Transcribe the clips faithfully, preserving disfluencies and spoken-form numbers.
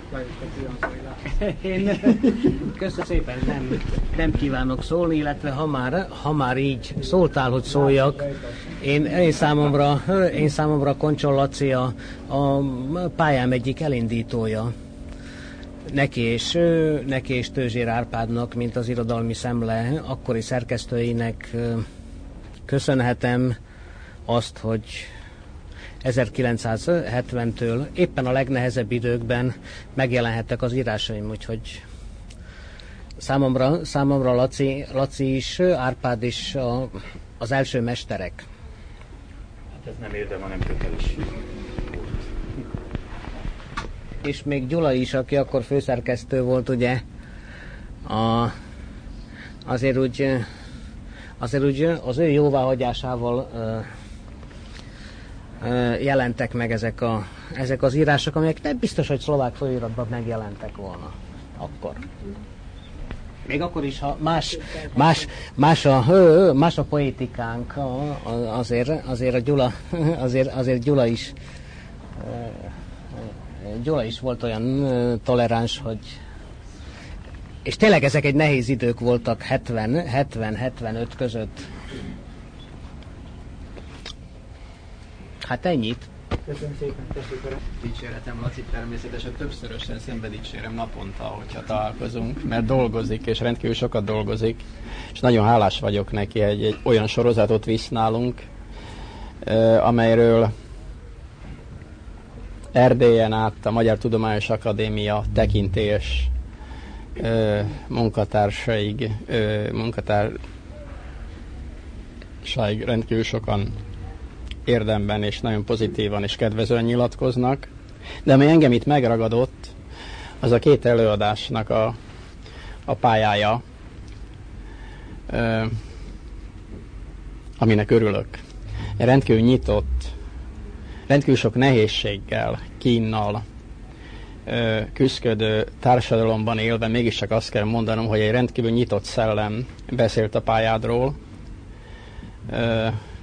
Én köszönöm szépen, nem, nem kívánok szólni, illetve ha már, ha már így szóltál, hogy szóljak, én, én számomra, én számomra Koncsol Laci a, a pályám egyik elindítója. Neki és, neki és Tőzsér Árpádnak, mint az Irodalmi Szemle akkori szerkesztőinek köszönhetem azt, hogy ezerkilencszázhetventől éppen a legnehezebb időkben megjelenhettek az írásaim, úgyhogy számomra, számomra Laci, Laci is, Árpád is a, az első mesterek. Hát ez nem érdem, hanem kötelesség. És még Gyula is, aki akkor főszerkesztő volt, ugye, a, azért úgy, azért úgy az ő jóváhagyásával ö, ö, jelentek meg ezek, a, ezek az írások, amelyek nem biztos, hogy szlovák folyóiratban megjelentek volna akkor. Még akkor is, ha más, más, más, a, más a poétikánk, azért, azért a Gyula, azért, azért Gyula is Gyula is volt olyan toleráns, hogy... És tényleg ezek egy nehéz idők voltak hetven hetvenöt között. Hát ennyit. Köszönöm szépen, tessék. Dicséretem Laci természetesen többszörösen szembe dicsérem naponta, hogyha találkozunk, mert dolgozik, és rendkívül sokat dolgozik, és nagyon hálás vagyok neki, egy, egy olyan sorozatot visz nálunk, amelyről Erdélyen át a Magyar Tudományos Akadémia tekintélyes ö, munkatársaig, ö, munkatársaig rendkívül sokan érdemben és nagyon pozitívan és kedvezően nyilatkoznak. De ami engem itt megragadott, az a két előadásnak a, a pályája, ö, aminek örülök. Rendkívül nyitott, rendkívül sok nehézséggel, kínnal ö, küszködő társadalomban élve mégiscsak azt kell mondanom, hogy egy rendkívül nyitott szellem beszélt a pályádról, ö,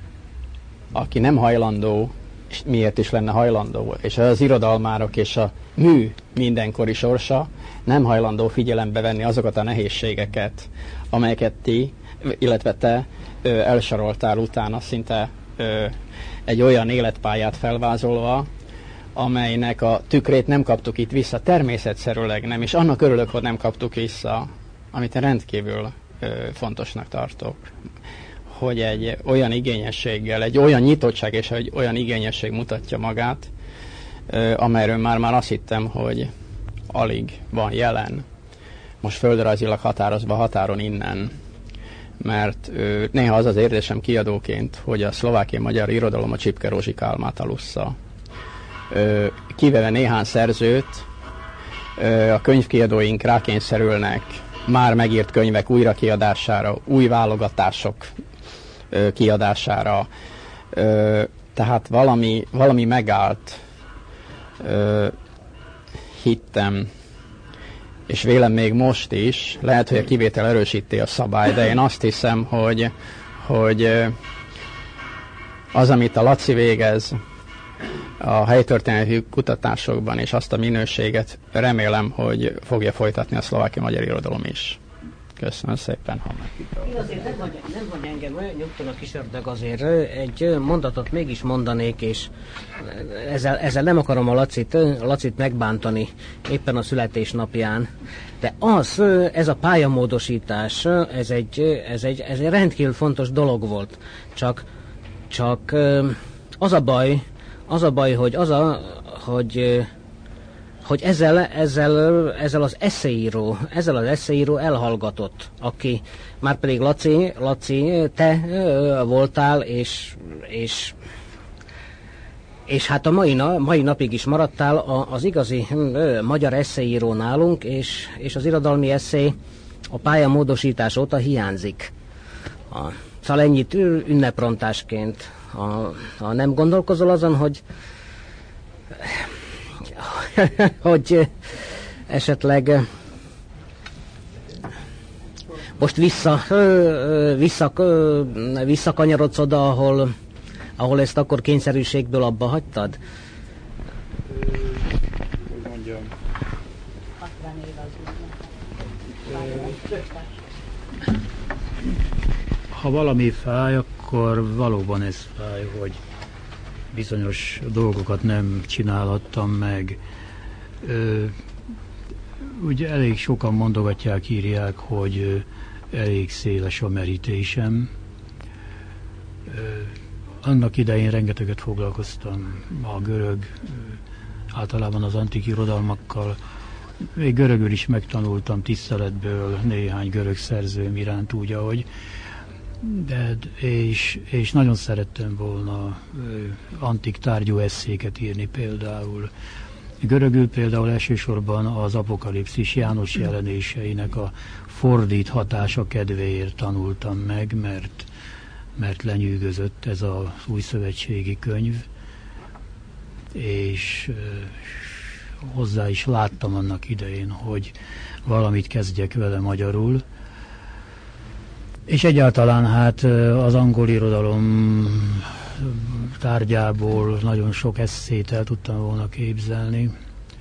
aki nem hajlandó, és miért is lenne hajlandó, és az irodalmárok és a mű mindenkori sorsa nem hajlandó figyelembe venni azokat a nehézségeket, amelyeket ti, illetve te ö, elsoroltál utána szinte ö, egy olyan életpályát felvázolva, amelynek a tükrét nem kaptuk itt vissza, természetszerűleg nem, és annak örülök, hogy nem kaptuk vissza, amit rendkívül ö, fontosnak tartok, hogy egy olyan igényességgel, egy olyan nyitottság és egy olyan igényesség mutatja magát, ö, amelyről már-már azt hittem, hogy alig van jelen, most földrajzilag határozva határon innen, mert ö, néha az az érzésem kiadóként, hogy a szlovákiai magyar irodalom a Csipke Rózsik álmát alussza. Ö, kivéve néhány szerzőt, ö, a könyvkiadóink rákényszerülnek már megírt könyvek újrakiadására, új válogatások ö, kiadására, ö, tehát valami, valami megállt, ö, hittem, és vélem még most is, lehet, hogy a kivétel erősíti a szabály, de én azt hiszem, hogy, hogy az, amit a Laci végez a helytörténeti kutatásokban, és azt a minőséget remélem, hogy fogja folytatni a szlovákiai magyar irodalom is. Köszönöm szépen, ha Én azért nem vagy, nem vagy engem olyan nyugton a kis ördög, azért egy mondatot mégis mondanék, és ezzel, ezzel nem akarom a Lacit, Lacit megbántani éppen a születésnapján, de az, ez a pályamódosítás, ez egy, ez egy, ez egy rendkívül fontos dolog volt. Csak, csak az a baj, az a baj, hogy az a, hogy hogy ezzel, ezzel, ezzel az eszéíró, ezzel az eszéíró elhallgatott, aki már pedig Laci, Laci, te voltál, és, és, és hát a mai, na, mai napig is maradtál az igazi magyar eszéíró nálunk, és, és az irodalmi eszé a pályamódosítás óta hiányzik. A, szóval ennyit ünneprontásként. A, a nem gondolkozol azon, hogy hogy esetleg most vissza, vissza, visszakanyarodsz oda, ahol, ahol ezt akkor kényszerűségből abba hagytad? Hogy mondjam, hatvan év az úgy. Ha valami fáj, akkor valóban ez fáj, hogy bizonyos dolgokat nem csinálhattam meg. Ö, ugye elég sokan mondogatják, írják, hogy elég széles a merítésem. Ö, annak idején rengeteget foglalkoztam a görög, általában az antik irodalmakkal. Még görögül is megtanultam tiszteletből néhány görög szerzőm iránt úgy, ahogy. De, és, és nagyon szerettem volna antik tárgyú esszéket írni például. Görögül például elsősorban az apokalipszis János jelenéseinek a fordíthatása kedvéért tanultam meg, mert, mert lenyűgözött ez az újszövetségi könyv, és hozzá is láttam annak idején, hogy valamit kezdjek vele magyarul. És egyáltalán hát az angol irodalom tárgyából nagyon sok esszét el tudtam volna képzelni,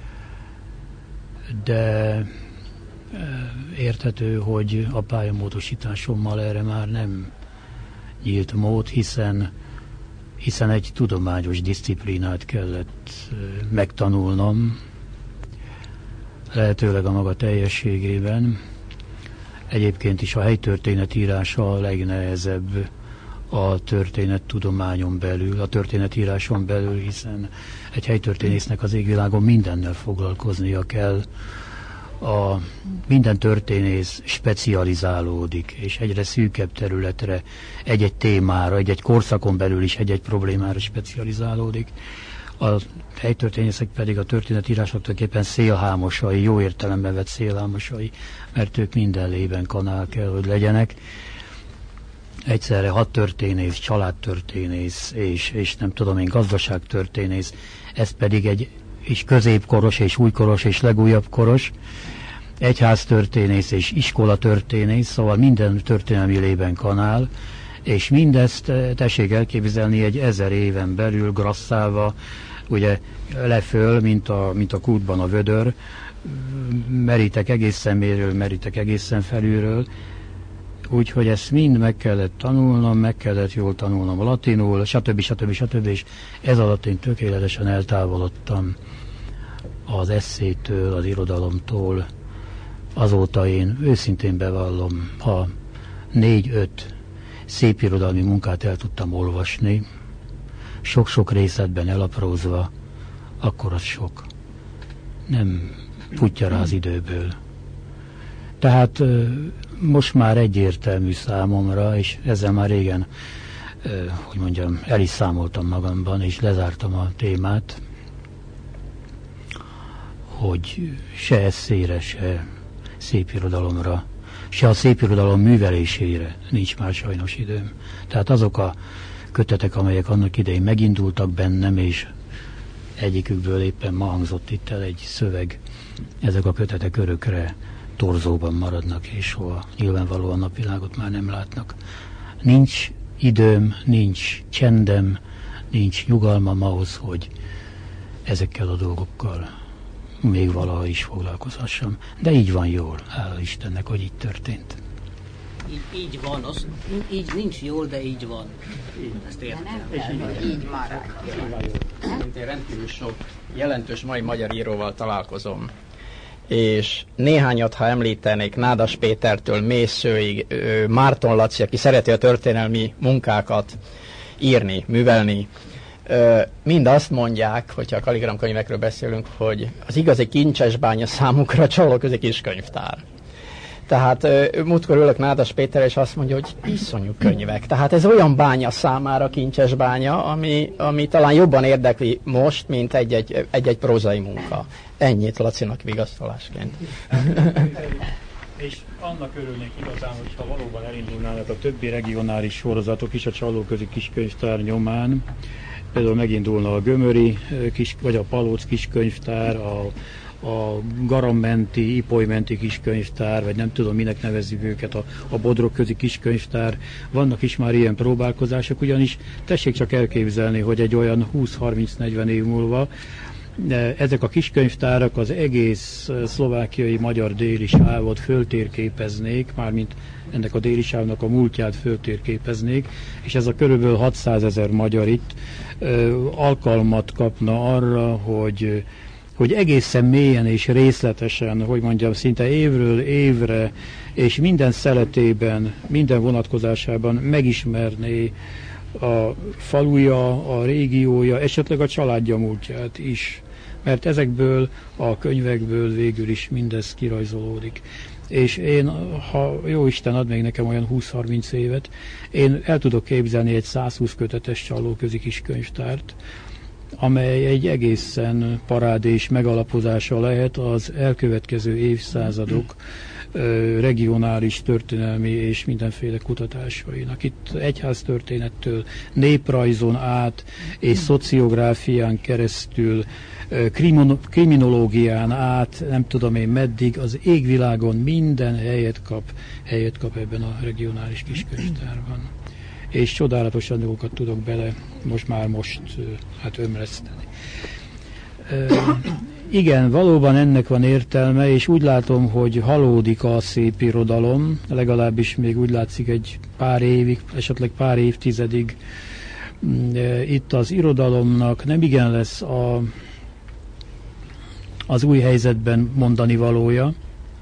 de érthető, hogy a pályamódosításommal erre már nem nyílt mód, hiszen, hiszen egy tudományos diszciplínát kellett megtanulnom, lehetőleg a maga teljességében. Egyébként is a helytörténet írása a legnehezebb a történettudományon belül, a történetíráson belül, hiszen egy helytörténésznek az égvilágon mindennel foglalkoznia kell. A, minden történész specializálódik, és egyre szűkebb területre, egy-egy témára, egy-egy korszakon belül is egy-egy problémára specializálódik. A helytörténészek pedig a történetírások tulajdonképpen szélhámosai, jó értelemben vett szélhámosai, mert ők minden lében kanál kell, hogy legyenek. Egyszerre hadtörténész, családtörténész, és, és nem tudom én, gazdaságtörténész, ez pedig egy és középkoros, és újkoros, és legújabb koros, egyháztörténész és iskolatörténész, szóval minden történelmi lében kanál, és mindezt tessék elképzelni egy ezer éven belül grasszálva, ugye leföl, mint a, mint a kútban a vödör, merítek egészen mélyről, merítek egészen felülről, úgyhogy ezt mind meg kellett tanulnom, meg kellett jól tanulnom latinul, stb. stb. stb. És ez alatt én tökéletesen eltávolodtam az esszétől, az irodalomtól. Azóta én őszintén bevallom, ha négy-öt szépirodalmi munkát el tudtam olvasni, sok-sok részletben elaprózva, akkor az sok. Nem futja rá az időből. Tehát most már egyértelmű számomra, és ezzel már régen, hogy mondjam, el is számoltam magamban, és lezártam a témát, hogy se esszére, se szépirodalomra, se a szépirodalom művelésére nincs már sajnos időm. Tehát azok a kötetek, amelyek annak idején megindultak bennem, és egyikükből éppen ma hangzott itt el egy szöveg, ezek a kötetek örökre torzóban maradnak, és soha nyilvánvalóan napvilágot már nem látnak. Nincs időm, nincs csendem, nincs nyugalmam ahhoz, hogy ezekkel a dolgokkal még valaha is foglalkozhassam. De így van jól, hála Istennek, hogy így történt. Így, így van, az, így nincs jól, de így van. Ezt értem. Így, így maradjon. Én rendkívül sok jelentős mai magyar íróval találkozom. És néhányat, ha említenék, Nádas Pétertől Mészőig, Márton Laci, aki szereti a történelmi munkákat írni, művelni, mind azt mondják, hogyha a Kaligram könyvekről beszélünk, hogy az igazi kincsesbánya számukra a Csallóközi Kiskönyvtár. Tehát múltkor ülök Nádas Péter, és azt mondja, hogy iszonyú könyvek. Tehát ez olyan bánya számára, kincses bánya, ami, ami talán jobban érdekli most, mint egy-egy, egy-egy prózai munka. Ennyit Lacinak vigasztalásként. És annak örülnék igazán, hogyha valóban elindulnának a többi regionális sorozatok is a Csallóközi Kiskönyvtár nyomán. Például megindulna a Gömöri, kis, vagy a Palóc Kiskönyvtár, a a Garammenti, Ipolymenti Kiskönyvtár, vagy nem tudom, minek nevezzük őket, a, a Bodrogközi Kiskönyvtár. Vannak is már ilyen próbálkozások, ugyanis tessék csak elképzelni, hogy egy olyan húsz-harminc-negyven év múlva De ezek a kiskönyvtárak az egész szlovákiai magyar déli sávot föltérképeznék, mármint ennek a déli sávnak a múltját föltérképeznék, és ez a körülbelül hatszázezer magyar itt ö, alkalmat kapna arra, hogy hogy egészen mélyen és részletesen, hogy mondjam, szinte évről évre, és minden szeletében, minden vonatkozásában megismerné a faluja, a régiója, esetleg a családja múltját is. Mert ezekből a könyvekből végül is mindez kirajzolódik. És én, ha jó Isten ad még nekem olyan húsz-harminc évet, én el tudok képzelni egy százhúsz kötetes Csallóközi kis könyvtárt, amely egy egészen parádés megalapozása lehet az elkövetkező évszázadok regionális, történelmi és mindenféle kutatásainak. Itt egyháztörténettől, néprajzon át és szociográfián keresztül, kriminológián át, nem tudom én meddig, az égvilágon minden helyet kap, helyet kap ebben a regionális kiskönyvtárban. És csodálatosan dolgokat tudok bele most már most hát ömleszteni. E, igen, valóban ennek van értelme, és úgy látom, hogy halódik a szép irodalom, legalábbis még úgy látszik egy pár évig, esetleg pár évtizedig. E, itt az irodalomnak nem igen lesz a, az új helyzetben mondani valója.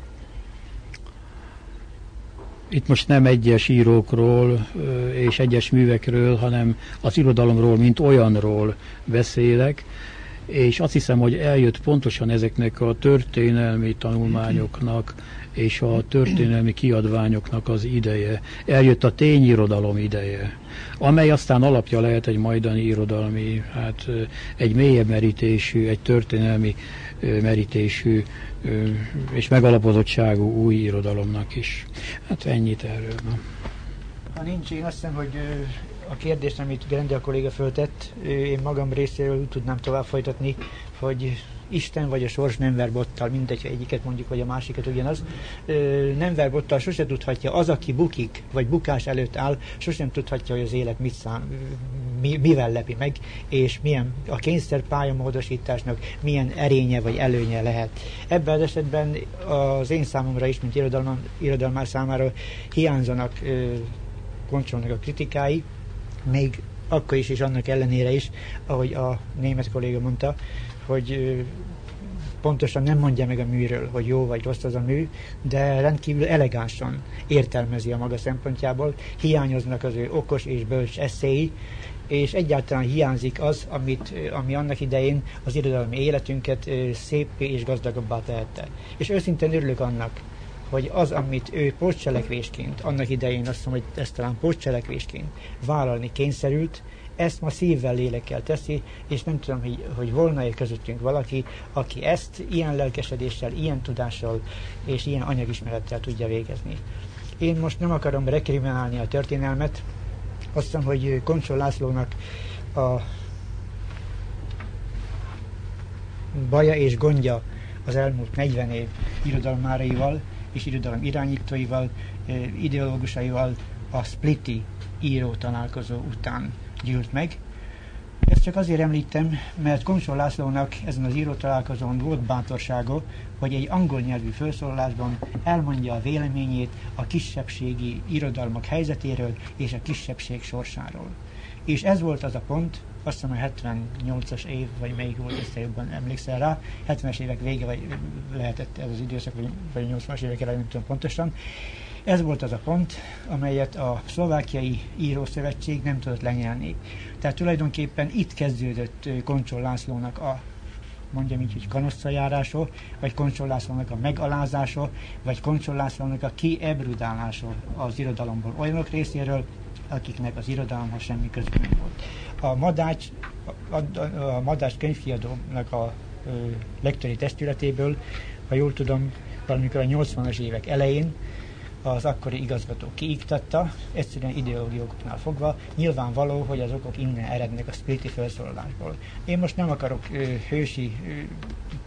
Itt most nem egyes írókról és egyes művekről, hanem az irodalomról, mint olyanról beszélek, és azt hiszem, hogy eljött pontosan ezeknek a történelmi tanulmányoknak és a történelmi kiadványoknak az ideje. Eljött a tényirodalom ideje, amely aztán alapja lehet egy majdani irodalmi, hát egy mélyebb merítésű, egy történelmi merítésű és megalapozottságú új irodalomnak is. Hát ennyit erről. Ha nincs, én azt hiszem, hogy a kérdést, amit Grendel kolléga föltett, én magam részéről tudnám tovább folytatni, hogy Isten vagy a sors nem ver bottal, mindegy, egyiket mondjuk, vagy a másikat ugyanaz. Nem ver bottal, sose tudhatja az, aki bukik, vagy bukás előtt áll, sosem tudhatja, hogy az élet mit szám, mi, mivel lepi meg, és milyen a kényszer pályamódosításnak milyen erénye vagy előnye lehet. Ebben az esetben az én számomra is, mint irodalmár, irodalmár számára hiányzanak Koncsolnak a kritikái, még akkor is és annak ellenére is, ahogy a német kolléga mondta, hogy pontosan nem mondja meg a műről, hogy jó vagy rossz az a mű, de rendkívül elegánsan értelmezi a maga szempontjából, hiányoznak az ő okos és bölcs eszéi, és egyáltalán hiányzik az, amit, ami annak idején az irodalmi életünket széppé és gazdagabbá tehette. És őszintén örülök annak, hogy az, amit ő pótcselekvésként, annak idején azt mondom, hogy ezt talán pótcselekvésként vállalni kényszerült, ezt ma szívvel, lélekkel teszi, és nem tudom, hogy, hogy volna-e közöttünk valaki, aki ezt ilyen lelkesedéssel, ilyen tudással és ilyen anyagismerettel tudja végezni. Én most nem akarom rekriminálni a történelmet, azt hiszem, hogy Koncsol Lászlónak a baja és gondja az elmúlt negyven év irodalmáraival és irodalom irányítóival, ideológusaival a spliti író találkozó után gyűlt meg. Ezt csak azért említem, mert Koncsol Lászlónak ezen az író találkozón volt bátorsága, hogy egy angol nyelvű felszólalásban elmondja a véleményét a kisebbségi irodalmak helyzetéről és a kisebbség sorsáról. És ez volt az a pont, azt hiszem a hetvennyolcas év, vagy melyik volt, ezt jobban emlékszel rá, hetvenes évek vége, vagy lehetett ez az időszak, vagy nyolcvanas évek elején, nem tudom pontosan. Ez volt az a pont, amelyet a Szlovákiai Írószövetség nem tudott lenyelni. Tehát tulajdonképpen itt kezdődött Koncsol Lászlónak a, mondjam így, hogy kanosszajárása, vagy Koncsol Lászlónak a megalázása, vagy Koncsol Lászlónak a kiebrudálása az irodalomból olyanok részéről, akiknek az irodalomhoz semmi közük nem volt. A Madács, a, a, a Madács könyvkiadónak a ö, lektori testületéből, ha jól tudom, valamikor a nyolcvanas évek elején az akkori igazgató kiiktatta, egyszerűen ideológióknál fogva, nyilvánvaló, hogy az okok innen erednek a spliti felszólalásból. Én most nem akarok ö, hősi ö,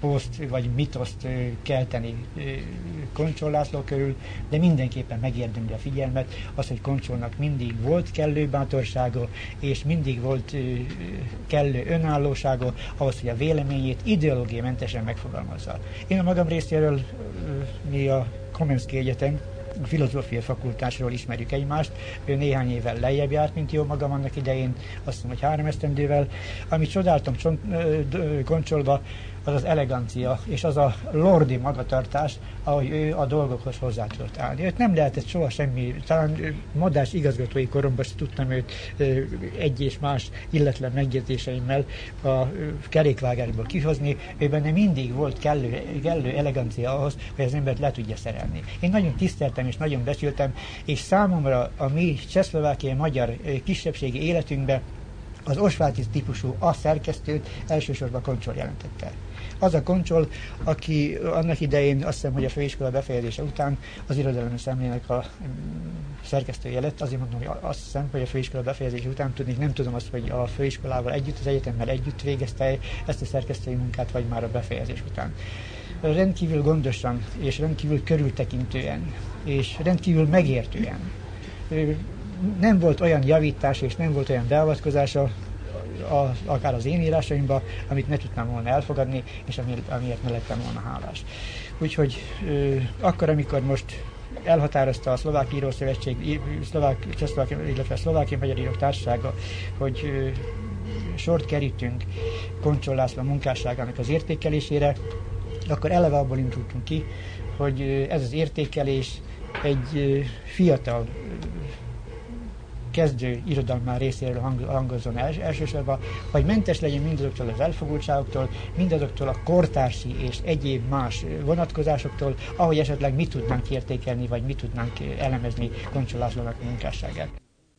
pószt vagy mitoszt kelteni Koncsol László körül, de mindenképpen megérdemli a figyelmet az, hogy Koncsolnak mindig volt kellő bátorsága, és mindig volt kellő önállósága ahhoz, hogy a véleményét ideológiamentesen megfogalmazza. Én a magam részéről, mi a Komenszki Egyetem a filozófia fakultásról ismerjük egymást, ő néhány évvel lejjebb járt, mint jó magam annak idején, azt hiszem, hogy három esztendővel. Amit csodáltam Koncsolba, az az elegancia, és az a lordi magatartás, ahogy ő a dolgokhoz hozzá tudott állni. Őt nem lehetett soha semmi, talán modás igazgatói koromban sem tudtam őt egy és más illetlen megjegyzéseimmel a kerékvágásból kihozni, ő benne mindig volt kellő, kellő elegancia ahhoz, hogy az embert le tudja szerelni. Én nagyon tiszteltem és nagyon becsültem, és számomra a mi csehszlovákiai magyar kisebbségi életünkben az Osváth típusú a szerkesztőt elsősorban Koncsol jelentette. Az a Koncsol, aki annak idején azt hiszem, hogy a főiskola befejezése után az irodalmi szemlének a szerkesztője lett. Azért mondom, hogy azt hiszem, hogy a főiskola befejezése után, tudni, nem tudom azt, hogy a főiskolával együtt, az egyetemmel együtt végezte ezt a szerkesztői munkát, vagy már a befejezés után. Rendkívül gondosan és rendkívül körültekintően és rendkívül megértően. Nem volt olyan javítás és nem volt olyan beavatkozása a, akár az én írásaimban, amit ne tudtam volna elfogadni, és amiért ne lettem volna hálás. Úgyhogy ö, akkor, amikor most elhatározta a Szlovák Írószövetség, Szlovák, Csehszlovák, illetve Szlovákiai Magyar Írók Társasága, hogy ö, sort kerítünk Koncsol László munkásságának az értékelésére, akkor eleve abból indultunk ki, hogy ez az értékelés egy fiatal kezdő irodalmár részéről hang, hangozzon els, elsősorban, hogy mentes legyen mindazoktól az elfogultságoktól, mindazoktól a kortársi és egyéb más vonatkozásoktól, ahogy esetleg mi tudnánk értékelni, vagy mi tudnánk elemezni Koncsol Lászlónak a munkásságát.